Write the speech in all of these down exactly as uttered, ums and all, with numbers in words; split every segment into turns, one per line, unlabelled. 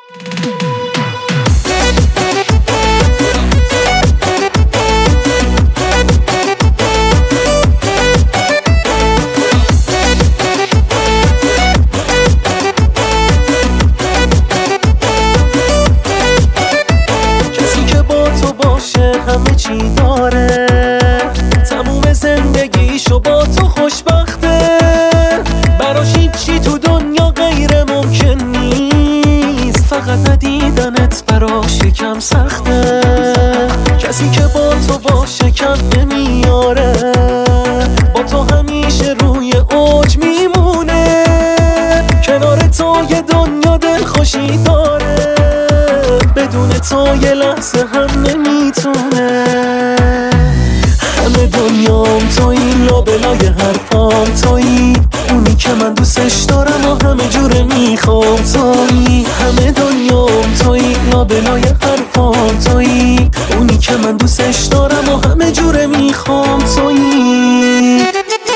همه چی داره، تموم زندگیشو با تو خوشبخته، براش هیچی تو دنیا غیر ممکن نیست، فقط ندیدنت براش یکم سخته. کسی که با تو باشه کم نمیاره، با تو همیشه روی اوج میمونه، کنار تو یه دنیا دلخوشی داره، بدون تو یه لحظه هم نمیتونه. همه دنیام تویی، لابلای حرفام تویی، اونی که من دوستش دارم و همه جوره میخوام تویی. همه دنیام تویی، لابلای حرفام تویی، اونی که من دوستش دارم و همه جوره میخوام تویی.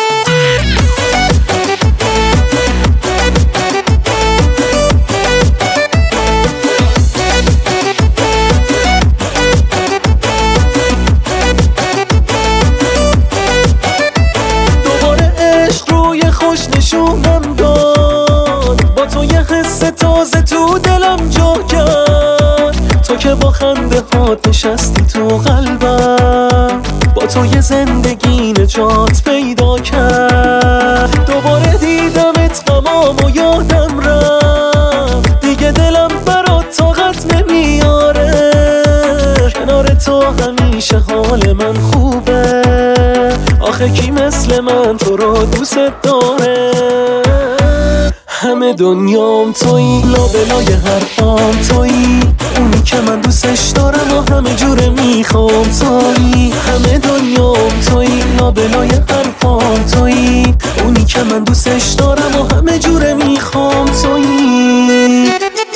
خوش نشونم داد، با تو یه حس تازه تو دلم جا کرد، تو که با خنده هات نشستی تو قلبم، با تو یه زندگی نجات پیدا کرد. دوباره دیدمت غمام و یادم رفت، دیگه دلم برات طاقت نمیاره، کنار تو همیشه حال من خوبه، آخه کی مثل من تو رو دوست داره. همه دنیام تویی، لابلای حرفام تویی، اونی که من دوستش دارم و همه جوره میخوام تویی. همه دنیام تویی، لابلای حرفام تویی، اونی که من دوستش دارم و همه جوره میخوام تویی.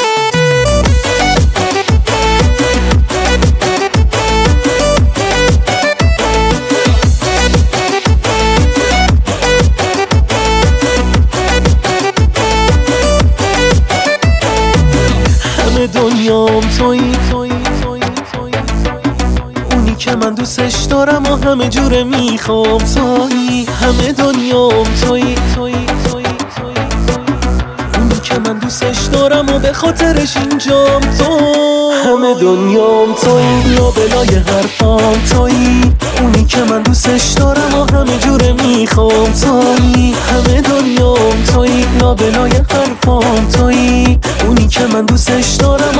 دنیام تویی، اونی که من دوستش دارم و همه جوره میخوام تویی. همه دنیام تویی، اونی که من دوستش دارم و به خاطرش اینجام تو. همه دنیام تویی، لابلای حرفام تویی، اونی که من دوستش دارم و همه جوره میخوام تویی. همه دنیام تویی، لابلای حرفام تویی، اونی که من دوستش دارم